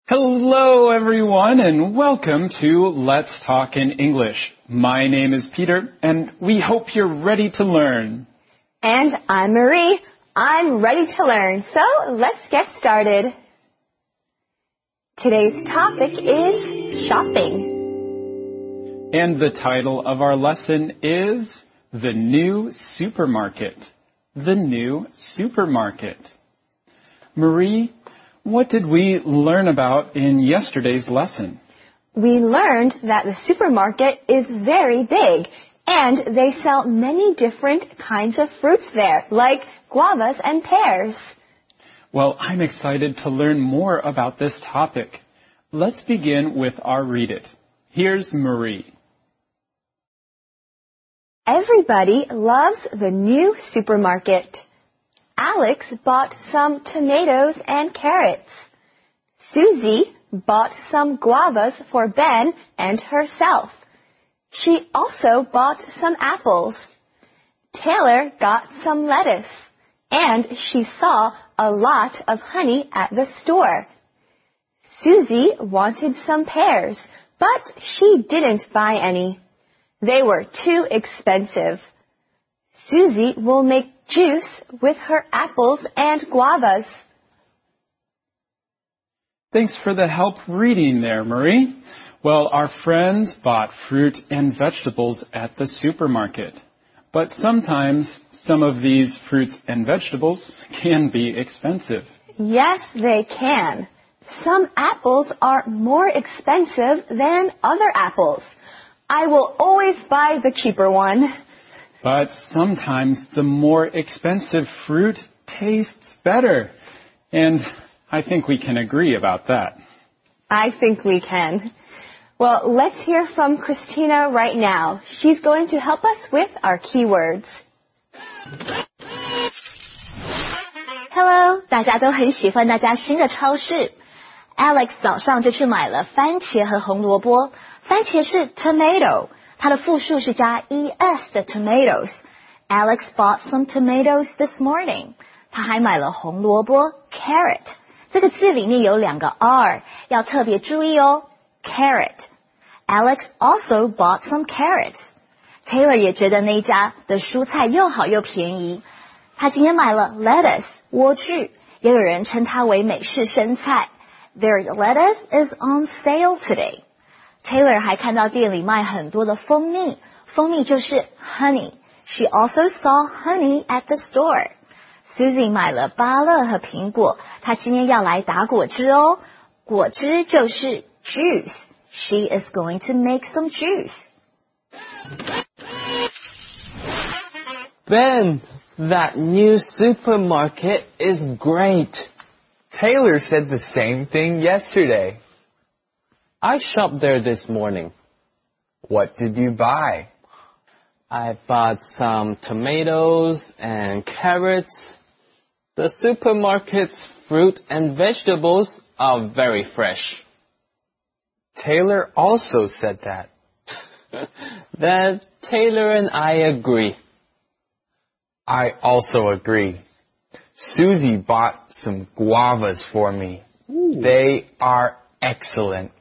Hello, everyone, and welcome to Let's Talk in English. My name is Peter, and we hope you're ready to learn. And I'm Marie. I'm ready to learn, so let's get started. Today's topic is shopping. And the title of our lesson is The New Supermarket. The New Supermarket. Marie, what did we learn about in yesterday's lesson? We learned that the supermarket is very big, and they sell many different kinds of fruits there, like guavas and pears. Well, I'm excited to learn more about this topic. Let's begin with our Read It. Here's Marie. Everybody loves the new supermarket. Alex bought some tomatoes and carrots. Susie bought some guavas for Ben and herself. She also bought some apples. Taylor got some lettuce, and she saw a lot of honey at the store. Susie wanted some pears, but she didn't buy any. They were too expensive. Susie will make juice with her apples and guavas. Thanks for the help reading there, Marie. Well, our friends bought fruit and vegetables at the supermarket. But sometimes some of these fruits and vegetables can be expensive. Yes, they can. Some apples are more expensive than other apples. I will always buy the cheaper one. But sometimes the more expensive fruit tastes better. And I think we can agree about that. I think we can. Well, let's hear from Christina right now. She's going to help us with our keywords. Hello， 大家都很喜欢那家新的超市。Alex 早上就去买了番茄和红萝卜。番茄是 tomato， 它的复数是加 es 的 tomatoes。Alex bought some tomatoes this morning。他还买了红萝卜 carrot。这个字里面有两个 r， 要特别注意哦。Carrot。Alex also bought some carrots。Taylor 也觉得那一家的蔬菜又好又便宜。他今天买了 lettuce 莴苣，也有人称它为美式生菜。Their lettuce is on sale today. Taylor 还看到店里卖很多的蜂蜜，蜂蜜就是 honey. She also saw honey at the store. Susie 买了芭乐和苹果，她今天要来打果汁哦。果汁就是 juice. She is going to make some juice. Ben, that new supermarket is great. Taylor said the same thing yesterday. I shopped there this morning. What did you buy? I bought some tomatoes and carrots. The supermarket's fruit and vegetables are very fresh. Taylor also said that. Then Taylor and I agree. I also agree. Susie bought some guavas for me. Ooh. They are excellent.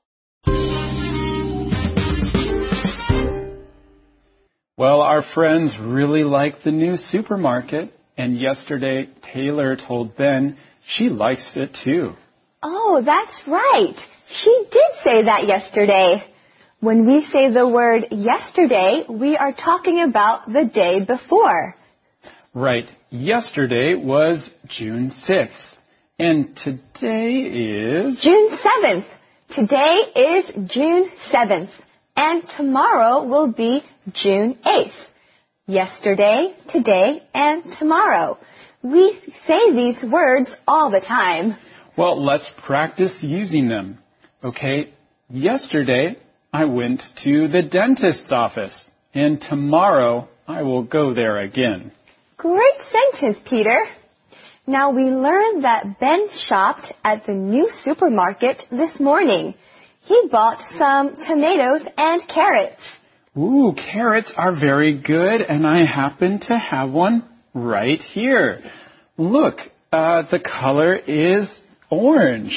Well, our friends really like the new supermarket, and yesterday Taylor told Ben she likes it too. Oh, that's right. She did say that yesterday. When we say the word yesterday, we are talking about the day before. Right. Yesterday was June 6th, and today is... June 7th. Today is June 7th, and tomorrow will be June 8th. Yesterday, today, and tomorrow. We say these words all the time. Well, let's practice using them. Okay, yesterday I went to the dentist's office, and tomorrow I will go there again. Great sentence, Peter. Now we learned that Ben shopped at the new supermarket this morning. He bought some tomatoes and carrots. Ooh, carrots are very good, and I happen to have one right here. Look, the color is orange,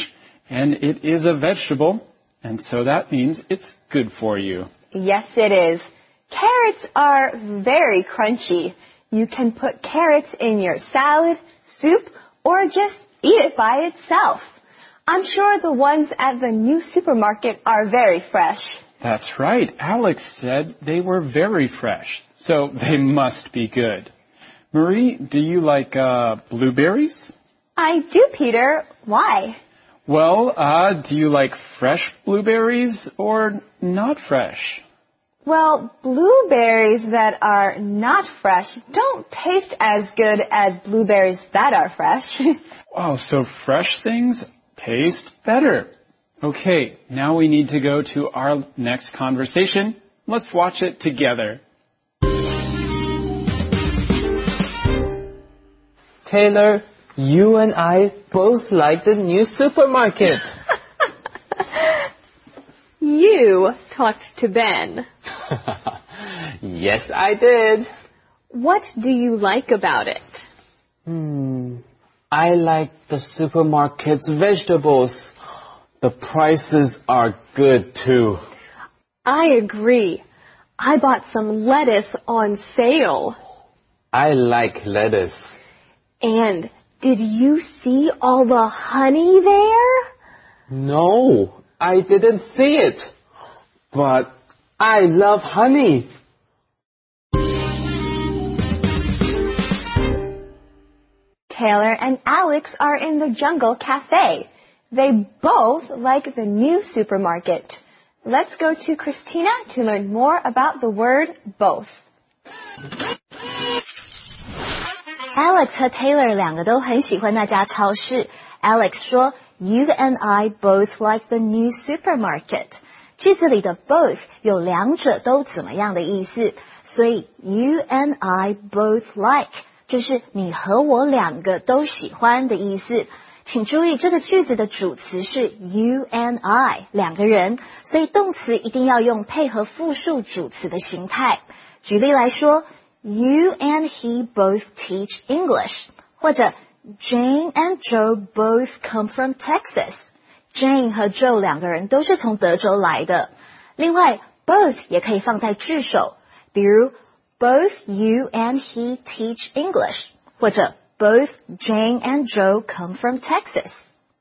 And it is a vegetable, and so that means it's good for you. Yes, it is. Carrots are very crunchy. You can put carrots in your salad, soup, or just eat it by itself. I'm sure the ones at the new supermarket are very fresh. That's right. Alex said they were very fresh, so they must be good. Marie, do you like blueberries? I do, Peter. Why? Well, do you like fresh blueberries or not fresh? Well, blueberries that are not fresh don't taste as good as blueberries that are fresh. Oh, so fresh things taste better. Okay, now we need to go to our next conversation. Let's watch it together. Taylor, you and I both like the new supermarket. You talked to Ben. Yes, I did. What do you like about it? I like the supermarket's vegetables. The prices are good too. I agree. I bought some lettuce on sale. I like lettuce. And did you see all the honey there? No, I didn't see it. But I love honey. Taylor and Alex are in the Jungle Cafe. They both like the new supermarket. Let's go to Christina to learn more about the word both. Alex 和 Taylor 两个都很喜欢那家超市。Alex 说 You and I both like the new supermarket. 句子里的 both 有两者都怎么样的意思，所以 You and I both like 就是你和我两个都喜欢的意思。请注意这个句子的主词是 you and I 两个人，所以动词一定要用配合复数主词的形态。举例来说 You and he both teach English 或者 Jane and Joe both come from Texas. Jane 和 Joe 两个人都是从德州来的。另外 both 也可以放在句首，比如 Both you and he teach English 或者Both Jane and Joe come from Texas.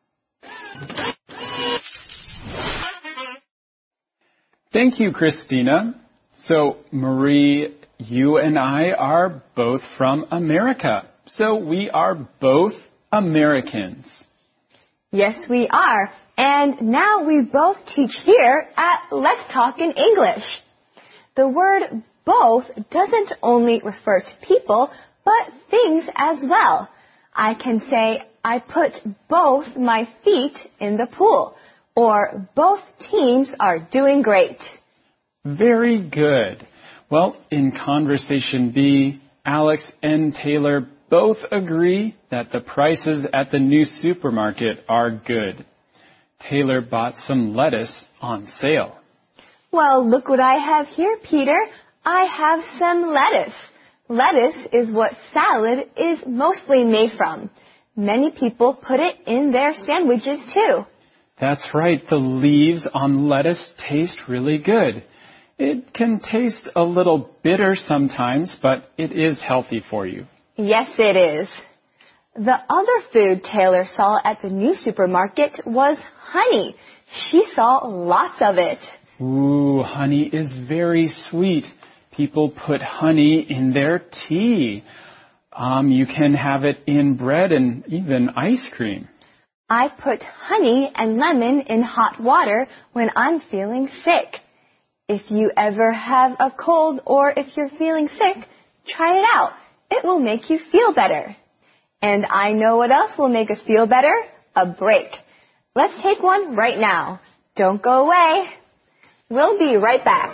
Thank you, Christina. So, Marie, you and I are both from America. So we are both Americans. Yes, we are. And now we both teach here at Let's Talk in English. The word both doesn't only refer to people, but things as well. I can say, I put both my feet in the pool, or both teams are doing great. Very good. Well, in Conversation B, Alex and Taylor both agree that the prices at the new supermarket are good. Taylor bought some lettuce on sale. Well, look what I have here, Peter. I have some lettuce. Lettuce is what salad is mostly made from. Many people put it in their sandwiches too. That's right. The leaves on lettuce taste really good. It can taste a little bitter sometimes, but it is healthy for you. Yes, it is. The other food Taylor saw at the new supermarket was honey. She saw lots of it. Ooh, honey is very sweet. People put honey in their tea. You can have it in bread and even ice cream. I put honey and lemon in hot water when I'm feeling sick. If you ever have a cold or if you're feeling sick, try it out. It will make you feel better. And I know what else will make us feel better? A break. Let's take one right now. Don't go away. We'll be right back.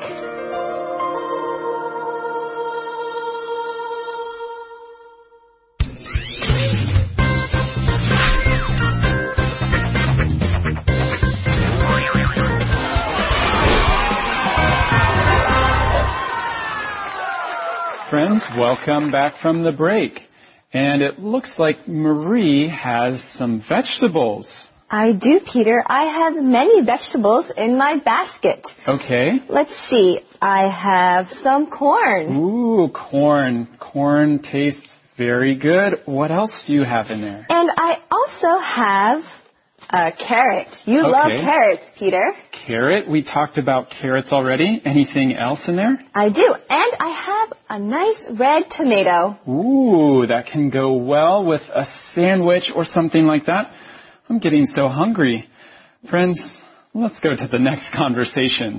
Friends, welcome back from the break. And it looks like Marie has some vegetables. I do, Peter. I have many vegetables in my basket. Okay. Let's see. I have some corn. Ooh, corn. Corn tastes very good. What else do you have in there? And I also have a carrot. You love carrots, Peter. Carrot. We talked about carrots already. Anything else in there? I do. And I have a nice red tomato. Ooh, that can go well with a sandwich or something like that. I'm getting so hungry. Friends, let's go to the next conversation.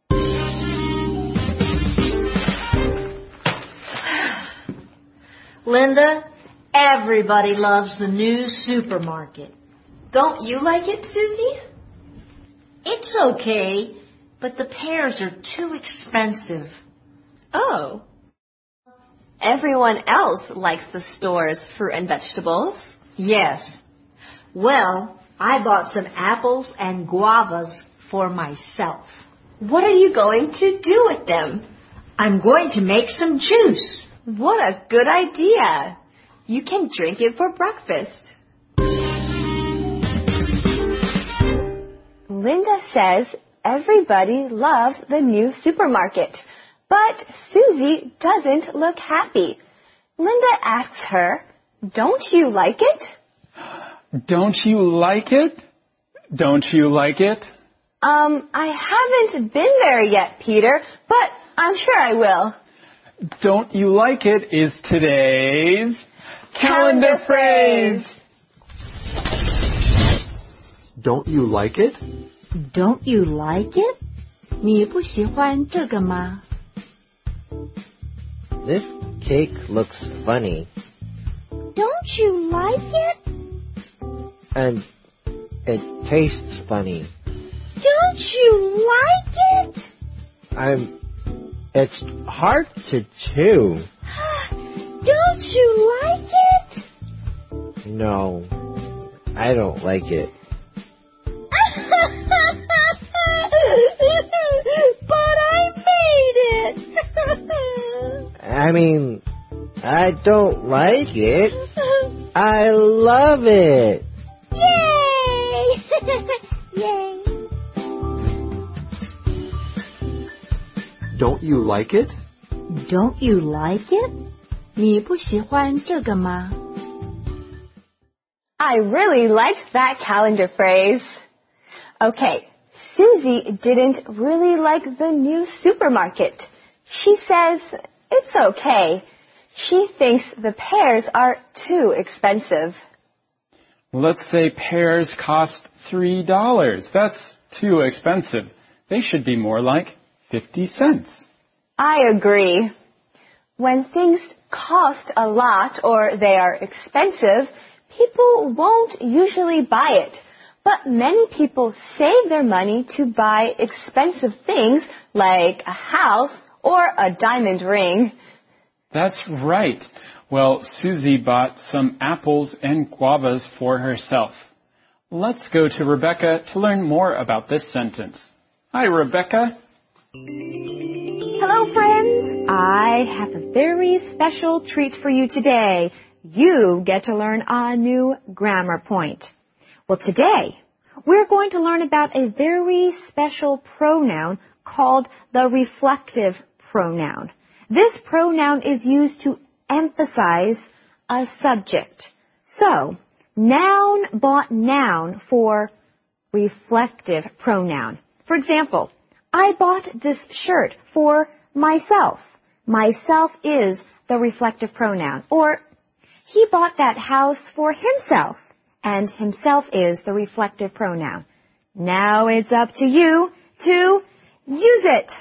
Linda, everybody loves the new supermarket. Don't you like it, Susie? It's okay, but the pears are too expensive. Oh. Everyone else likes the store's fruit and vegetables. Yes. Well, I bought some apples and guavas for myself. What are you going to do with them? I'm going to make some juice. What a good idea. You can drink it for breakfast. Linda says everybody loves the new supermarket, but Susie doesn't look happy. Linda asks her, "Don't you like it?" Don't you like it? Don't you like it? I haven't been there yet, Peter, but I'm sure I will. Don't you like it is today's calendar phrase. Don't you like it? Don't you like it? 你不喜欢这个吗? This cake looks funny. Don't you like it? And it tastes funny. Don't you like it? It's hard to chew. Don't you like it? No, I don't like it. But I made it! I mean, I don't like it. I love it. Yay! Yay! Don't you like it? Don't you like it? 你不喜欢这个吗? I really liked that calendar phrase. Okay, Susie didn't really like the new supermarket. She says it's okay. She thinks the pears are too expensive. Let's say pears cost $3. That's too expensive. They should be more like 50 cents. I agree. When things cost a lot or they are expensive, people won't usually buy it. But many people save their money to buy expensive things like a house or a diamond ring. That's right. Well, Susie bought some apples and guavas for herself. Let's go to Rebecca to learn more about this sentence. Hi, Rebecca. Hello, friends. I have a very special treat for you today. You get to learn a new grammar point. Well, today, we're going to learn about a very special pronoun called the reflective pronoun. This pronoun is used to emphasize a subject. So, noun bought noun for reflective pronoun. For example, I bought this shirt for myself. Myself is the reflective pronoun. Or, he bought that house for himself. And himself is the reflective pronoun. Now it's up to you to use it.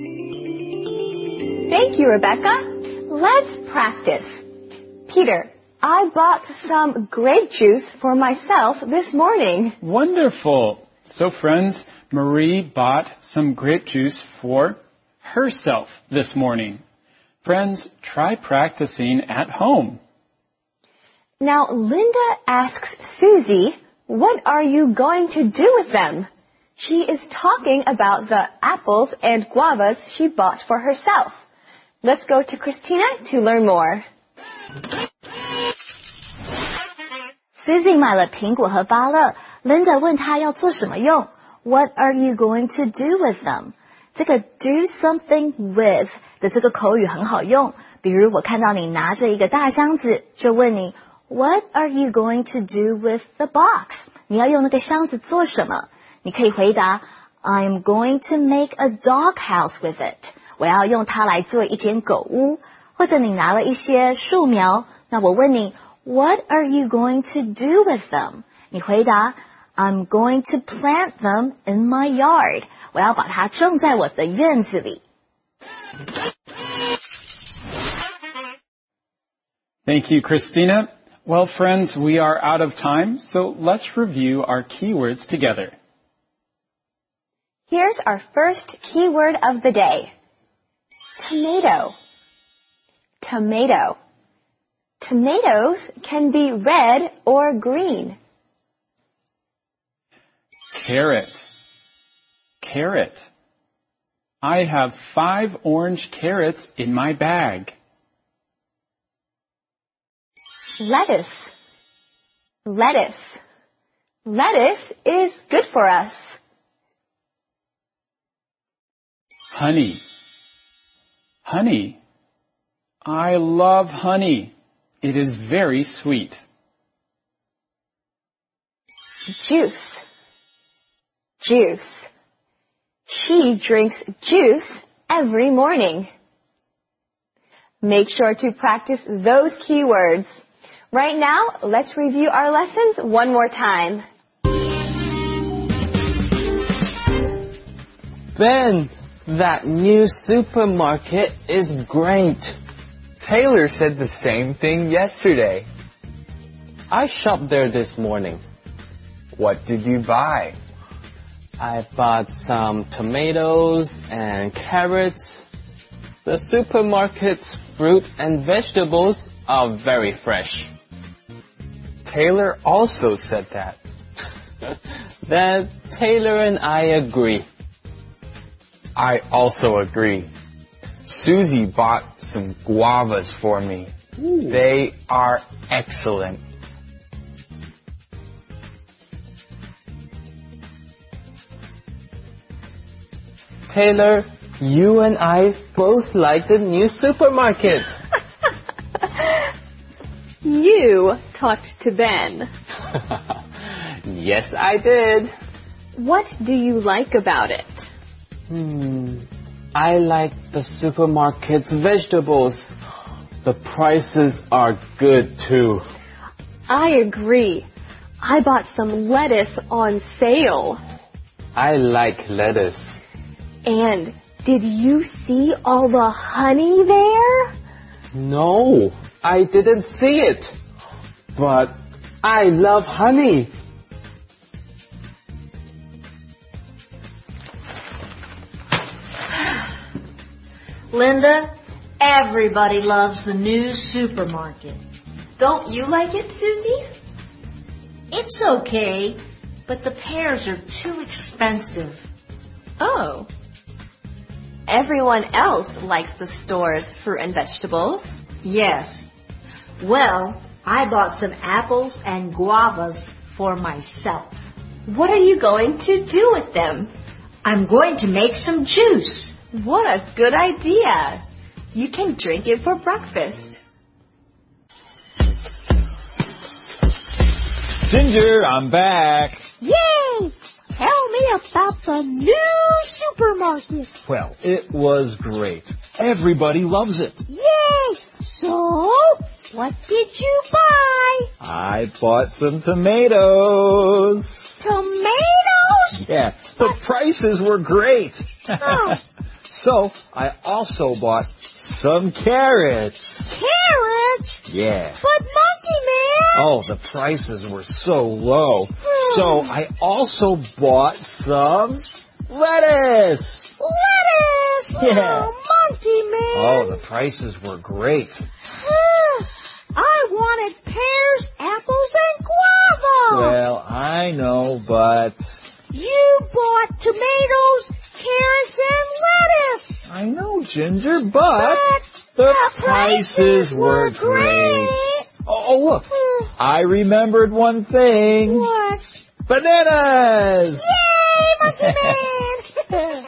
Thank you, Rebecca. Let's practice. Peter, I bought some grape juice for myself this morning. Wonderful. So, friends, Marie bought some grape juice for herself this morning. Friends, try practicing at home. Now, Linda asks Susie, what are you going to do with them? She is talking about the apples and guavas she bought for herself. Let's go to Christina to learn more. Susie 买了苹果和芭乐 Linda 问他要做什么用 What are you going to do with them? 这个 do something with 的这个口语很好用，比如我看到你拿着一个大箱子，就问你 What are you going to do with the box? 你要用那个箱子做什么？你可以回答 I'm going to make a dog house with it. 我要用它来做一间狗屋。或者你拿了一些树苗，那我问你 What are you going to do with them? 你回答 I'm going to plant them in my yard. 我要把它种在我的院子里。 Thank you, Christina. Well, friends, we are out of time, so let's review our keywords together. Here's our first keyword of the day. Tomato. Tomato. Tomatoes can be red or green. Carrot. Carrot. I have 5 orange carrots in my bag. Lettuce. Lettuce. Lettuce is good for us. Honey. Honey. I love honey. It is very sweet. Juice. Juice. She drinks juice every morning. Make sure to practice those keywords. Right now, let's review our lessons one more time. Ben, that new supermarket is great. Taylor said the same thing yesterday. I shopped there this morning. What did you buy? I bought some tomatoes and carrots. The supermarket's fruit and vegetables are very fresh. Taylor also said that. Then Taylor and I agree. I also agree. Susie bought some guavas for me. Ooh. They are excellent. Taylor, you and I both like the new supermarket. You talked to Ben. Yes, I did. What do you like about it? I like the supermarket's vegetables. The prices are good too. I agree. I bought some lettuce on sale. I like lettuce. And did you see all the honey there? No, I didn't see it. But I love honey. Linda, everybody loves the new supermarket. Don't you like it, Susie? It's okay, but the pears are too expensive. Oh. Everyone else likes the store's fruit and vegetables. Yes. Well, I bought some apples and guavas for myself. What are you going to do with them? I'm going to make some juice. What a good idea. You can drink it for breakfast. Ginger, I'm back. Yay! Tell me about the new supermarket. Well, it was great. Everybody loves it. Yay! So, what did you buy? I bought some tomatoes. Tomatoes? Yeah, the prices were great. Oh. So, I also bought some carrots. Carrots? Yeah. But Monkey Man! Oh, the prices were so low. So, I also bought some lettuce. Lettuce! Yeah. Oh, Monkey Man! Oh, the prices were great. I wanted pears, apples, and guava. Well, I know, but... You bought tomatoes, carrots, and lettuce. I know, Ginger, but the prices were great. Oh, look. I remembered one thing. What? Bananas! Yay, Monkey Man!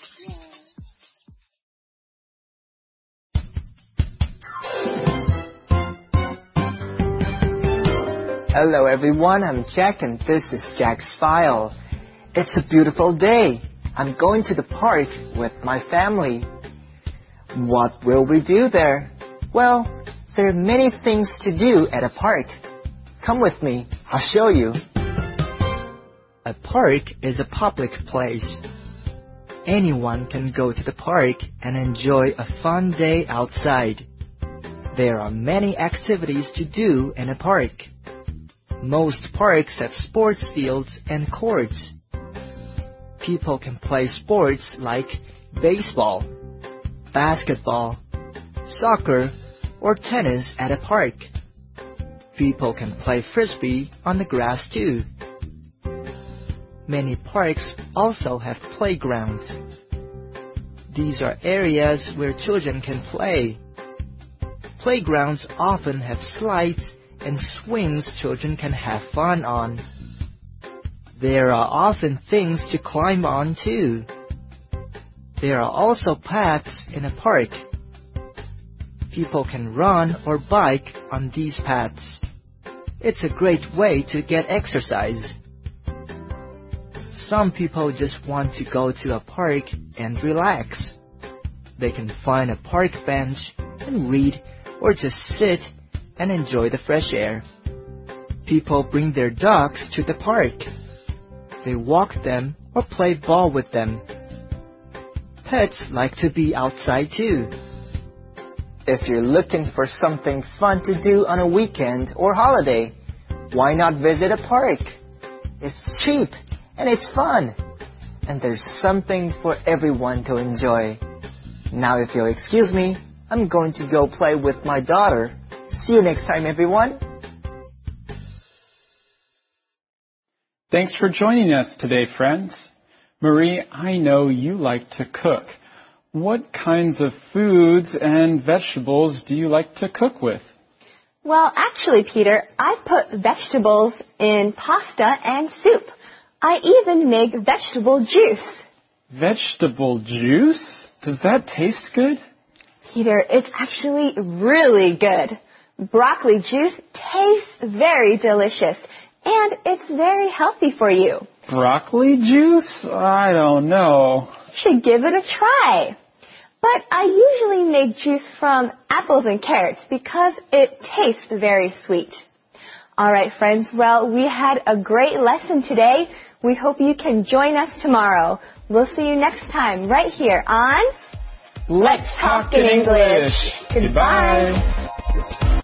Hello everyone, I'm Jack and this is Jack's File. It's a beautiful day. I'm going to the park with my family. What will we do there? Well, there are many things to do at a park. Come with me, I'll show you. A park is a public place. Anyone can go to the park and enjoy a fun day outside. There are many activities to do in a park. Most parks have sports fields and courts. People can play sports like baseball, basketball, soccer, or tennis at a park. People can play frisbee on the grass too. Many parks also have playgrounds. These are areas where children can play. Playgrounds often have slides and swings children can have fun on. There are often things to climb on too. There are also paths in a park. People can run or bike on these paths. It's a great way to get exercise. Some people just want to go to a park and relax. They can find a park bench and read or just sit and enjoy the fresh air. People bring their dogs to the park. They walk them or play ball with them. Pets like to be outside too. If you're looking for something fun to do on a weekend or holiday, why not visit a park? It's cheap and it's fun. And there's something for everyone to enjoy. Now if you'll excuse me, I'm going to go play with my daughter. See you next time, everyone. Thanks for joining us today, friends. Marie, I know you like to cook. What kinds of foods and vegetables do you like to cook with? Well, actually, Peter, I put vegetables in pasta and soup. I even make vegetable juice. Vegetable juice? Does that taste good? Peter, it's actually really good. Broccoli juice tastes very delicious, and it's very healthy for you. Broccoli juice? I don't know. You should give it a try. But I usually make juice from apples and carrots because it tastes very sweet. All right, friends. Well, we had a great lesson today. We hope you can join us tomorrow. We'll see you next time right here on Let's Talk in English. Goodbye.